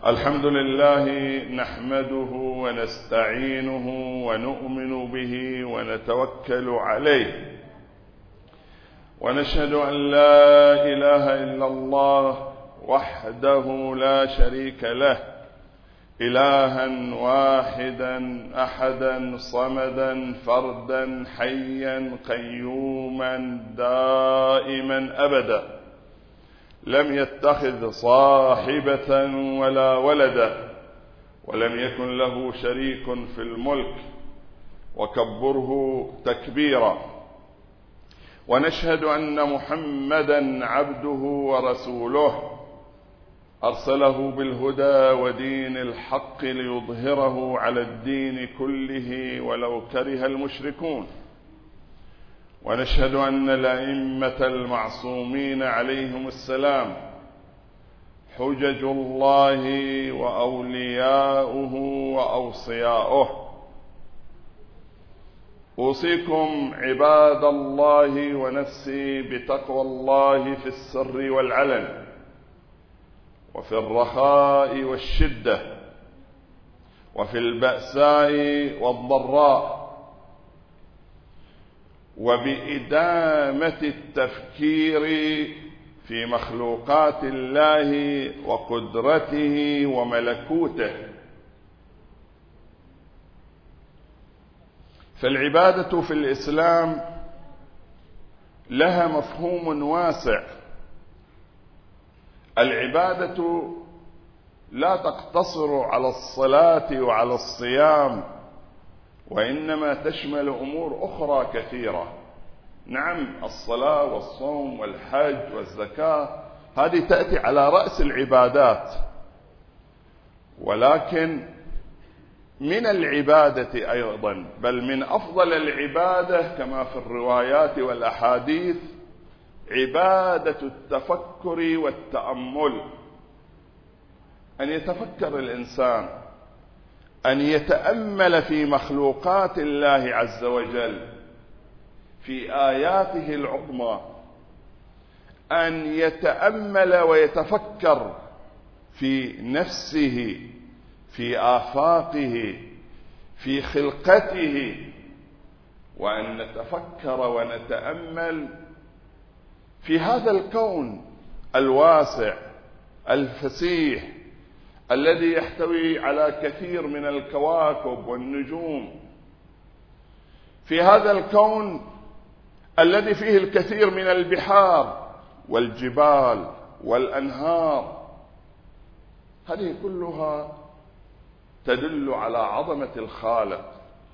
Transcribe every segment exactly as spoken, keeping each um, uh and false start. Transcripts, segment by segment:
الحمد لله نحمده ونستعينه ونؤمن به ونتوكل عليه، ونشهد أن لا إله إلا الله وحده لا شريك له، إلها واحدا أحدا صمدا فردا حيا قيوما دائما أبدا، لم يتخذ صاحبة ولا ولدا، ولم يكن له شريك في الملك، وكبره تكبيرا. ونشهد أن محمدا عبده ورسوله، أرسله بالهدى ودين الحق ليظهره على الدين كله ولو كره المشركون. ونشهد أن الأئمة المعصومين عليهم السلام حجج الله وأولياؤه وأوصياؤه. أوصيكم عباد الله ونفسي بتقوى الله في السر والعلن، وفي الرخاء والشدة، وفي البأساء والضراء، وبإدامة التفكير في مخلوقات الله وقدرته وملكوته. فالعبادة في الإسلام لها مفهوم واسع. العبادة لا تقتصر على الصلاة وعلى الصيام، وإنما تشمل أمور أخرى كثيرة. نعم، الصلاة والصوم والحج والزكاة هذه تأتي على رأس العبادات، ولكن من العبادة أيضا، بل من أفضل العبادة كما في الروايات والأحاديث، عبادة التفكر والتأمل. أن يتفكر الإنسان، أن يتأمل في مخلوقات الله عز وجل، في آياته العظمى، أن يتأمل ويتفكر في نفسه، في آفاقه، في خلقته، وأن نتفكر ونتأمل في هذا الكون الواسع الفسيح الذي يحتوي على كثير من الكواكب والنجوم، في هذا الكون الذي فيه الكثير من البحار والجبال والأنهار. هذه كلها تدل على عظمة الخالق.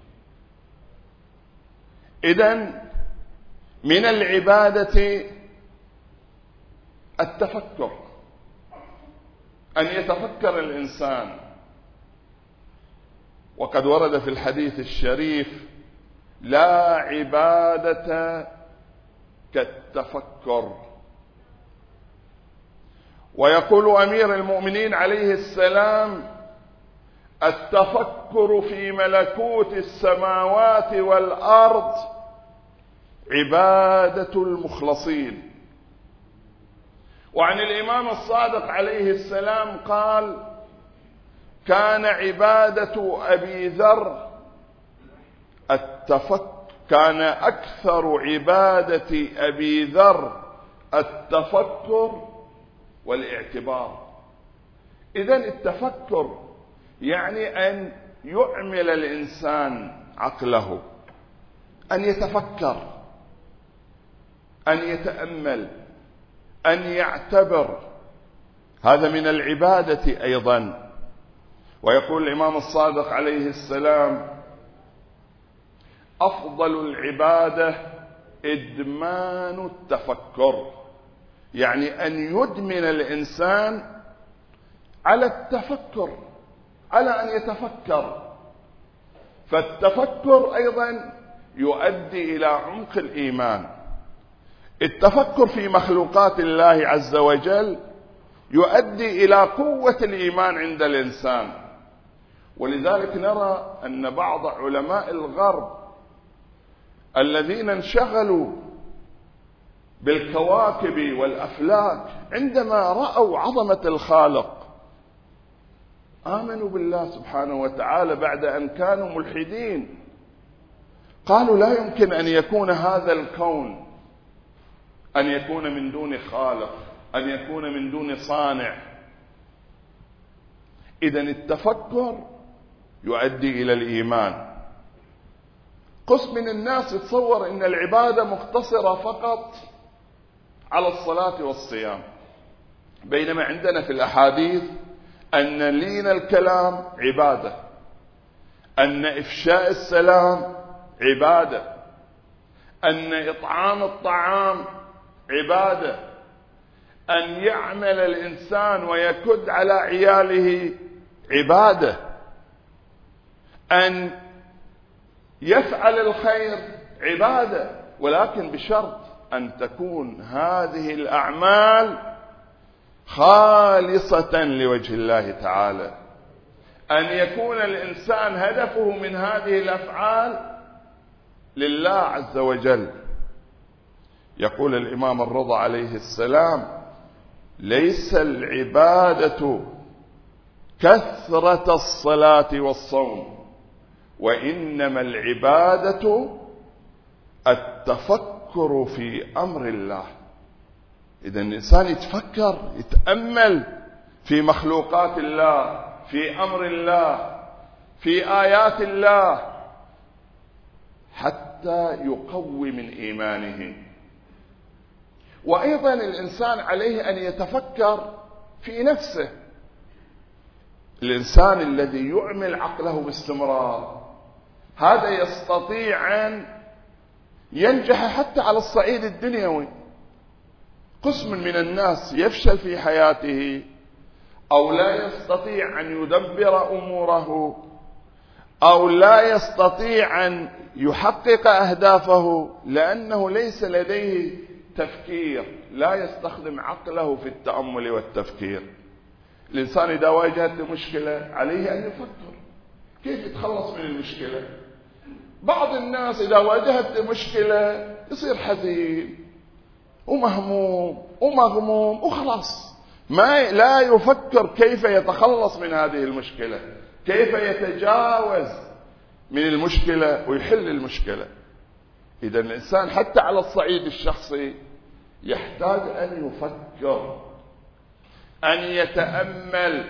إذن من العبادة التفكر، أن يتفكر الإنسان. وقد ورد في الحديث الشريف: لا عبادة كالتفكر. ويقول أمير المؤمنين عليه السلام: التفكر في ملكوت السماوات والأرض عبادة المخلصين. وعن الإمام الصادق عليه السلام قال: كان عبادة أبي ذر التفكر كان أكثر عبادة أبي ذر التفكر والاعتبار. إذن التفكر يعني أن يعمل الإنسان عقله، أن يتفكر، أن يتأمل، أن يعتبر. هذا من العبادة أيضا. ويقول الإمام الصادق عليه السلام: أفضل العبادة إدمان التفكر، يعني أن يدمن الإنسان على التفكر، على أن يتفكر. فالتفكر أيضا يؤدي إلى عمق الإيمان. التفكر في مخلوقات الله عز وجل يؤدي إلى قوة الإيمان عند الإنسان. ولذلك نرى أن بعض علماء الغرب الذين انشغلوا بالكواكب والأفلاك عندما رأوا عظمة الخالق آمنوا بالله سبحانه وتعالى بعد أن كانوا ملحدين. قالوا لا يمكن أن يكون هذا الكون أن يكون من دون خالق، أن يكون من دون صانع. إذن التفكر يؤدي إلى الإيمان. قسم من الناس يتصور أن العبادة مقتصرة فقط على الصلاة والصيام، بينما عندنا في الأحاديث أن لين الكلام عبادة، أن إفشاء السلام عبادة، أن إطعام الطعام عبادة، أن يعمل الإنسان ويكد على عياله عبادة، أن يفعل الخير عبادة، ولكن بشرط أن تكون هذه الأعمال خالصة لوجه الله تعالى، أن يكون الإنسان هدفه من هذه الأفعال لله عز وجل. يقول الإمام الرضا عليه السلام: ليس العبادة كثرة الصلاة والصوم، وإنما العبادة التفكر في أمر الله. إذا الإنسان يتفكر، يتأمل في مخلوقات الله، في أمر الله، في آيات الله، حتى يقوي من إيمانه. وأيضا الإنسان عليه أن يتفكر في نفسه. الإنسان الذي يعمل عقله باستمرار هذا يستطيع أن ينجح حتى على الصعيد الدنيوي. قسم من الناس يفشل في حياته أو لا يستطيع أن يدبر أموره أو لا يستطيع أن يحقق أهدافه لأنه ليس لديه تفكير، لا يستخدم عقله في التأمل والتفكير. الإنسان إذا واجهته مشكلة عليه أن يفكر كيف يتخلص من المشكلة. بعض الناس إذا واجهته مشكلة يصير حزين ومهموم ومغموم وخلاص، ما لا يفكر كيف يتخلص من هذه المشكلة، كيف يتجاوز من المشكلة ويحل المشكلة. إذا الإنسان حتى على الصعيد الشخصي يحتاج أن يفكر، أن يتأمل.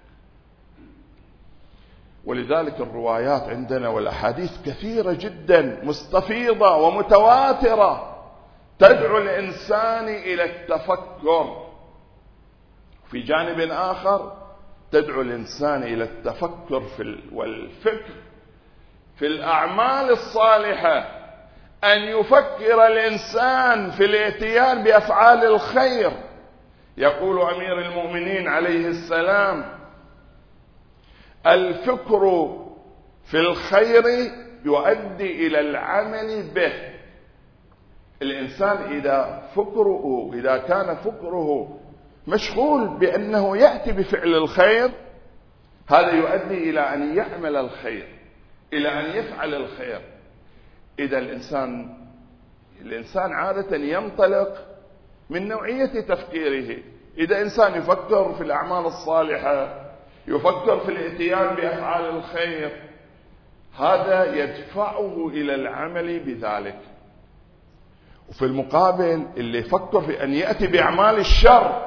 ولذلك الروايات عندنا والأحاديث كثيرة جدا مستفيضة ومتواترة تدعو الإنسان إلى التفكر. في جانب آخر تدعو الإنسان إلى التفكر في والفكر في الأعمال الصالحة، أن يفكر الإنسان في الاتيان بأفعال الخير. يقول أمير المؤمنين عليه السلام: الفكر في الخير يؤدي إلى العمل به. الإنسان إذا فكره إذا كان فكره مشغول بأنه يأتي بفعل الخير، هذا يؤدي إلى أن يعمل الخير، إلى أن يفعل الخير. إذا الإنسان الإنسان عادة ينطلق من نوعية تفكيره. إذا إنسان يفكر في الأعمال الصالحة، يفكر في الاتيان بأفعال الخير، هذا يدفعه إلى العمل بذلك. وفي المقابل اللي يفكر في أن يأتي بأعمال الشر،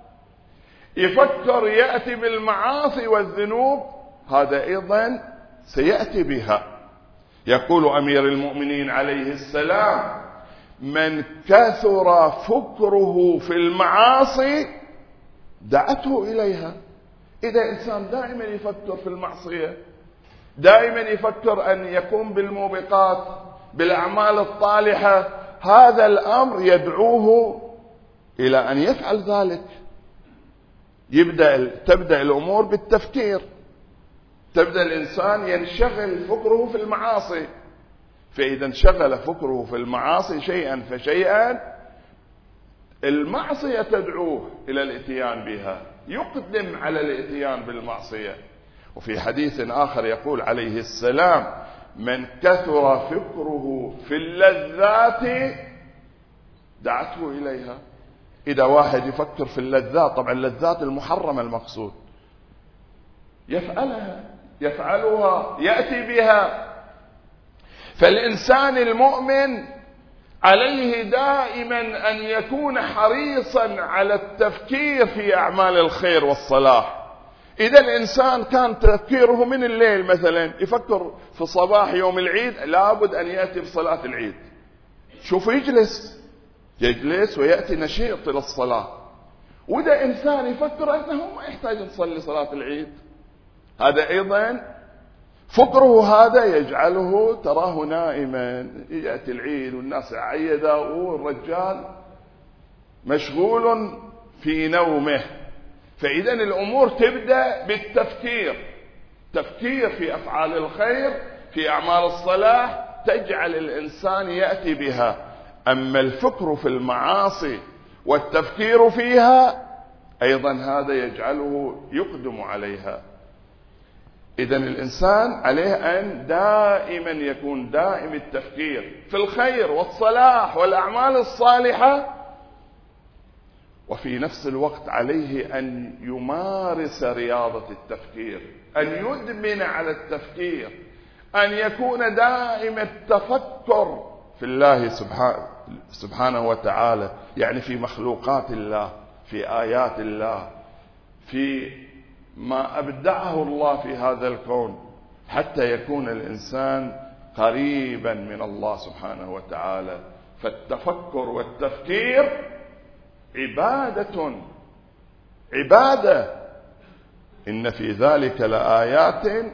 يفكر يأتي بالمعاصي والذنوب، هذا أيضا سيأتي بها. يقول أمير المؤمنين عليه السلام: من كثر فكره في المعاصي دعته إليها. إذا إنسان دائما يفكر في المعصية، دائما يفكر أن يقوم بالموبقات بالأعمال الطالحة، هذا الأمر يدعوه إلى أن يفعل ذلك. يبدأ تبدأ الأمور بالتفكير، تبدأ الإنسان ينشغل فكره في المعاصي، فإذا انشغل فكره في المعاصي شيئا فشيئا المعصية تدعوه إلى الاتيان بها، يقدم على الاتيان بالمعصية. وفي حديث آخر يقول عليه السلام: من كثر فكره في اللذات دعته إليها. إذا واحد يفكر في اللذات، طبعا اللذات المحرمة المقصود، يفعلها يفعلها يأتي بها. فالإنسان المؤمن عليه دائما أن يكون حريصا على التفكير في أعمال الخير والصلاح. إذا الإنسان كان تفكيره من الليل مثلا يفكر في صباح يوم العيد، لابد أن يأتي بصلاة العيد. شوفوا يجلس يجلس ويأتي نشيط إلى الصلاة. وإذا إنسان يفكر أنه ما يحتاج نصلي صلاة العيد، هذا أيضا فكره هذا يجعله تراه نائما. يأتي العيد والناس عيدا والرجال مشغول في نومه. فإذا الأمور تبدأ بالتفكير، تفكير في أفعال الخير في أعمال الصلاح تجعل الإنسان يأتي بها. أما الفكر في المعاصي والتفكير فيها أيضا هذا يجعله يقدم عليها. إذا الإنسان عليه أن دائما يكون دائم التفكير في الخير والصلاح والأعمال الصالحة، وفي نفس الوقت عليه أن يمارس رياضة التفكير، أن يدمن على التفكير، أن يكون دائم التفكر في الله سبحانه وتعالى، يعني في مخلوقات الله، في آيات الله، في ما أبدعه الله في هذا الكون، حتى يكون الإنسان قريبا من الله سبحانه وتعالى. فالتفكر والتفكير عبادة عبادة إن في ذلك لآيات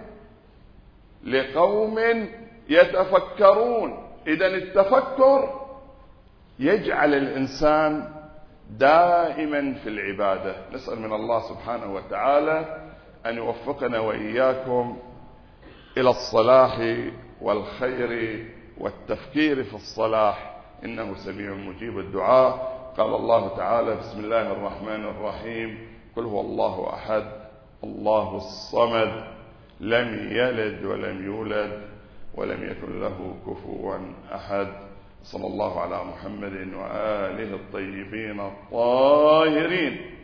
لقوم يتفكرون. إذن التفكر يجعل الإنسان دائما في العبادة. نسأل من الله سبحانه وتعالى أن يوفقنا وإياكم إلى الصلاح والخير والتفكير في الصلاح، إنه سميع مجيب الدعاء. قال الله تعالى: بسم الله الرحمن الرحيم، قل هو الله أحد الله الصمد لم يلد ولم يولد ولم يكن له كفوا أحد. صلى الله على محمد وآله الطيبين الطاهرين.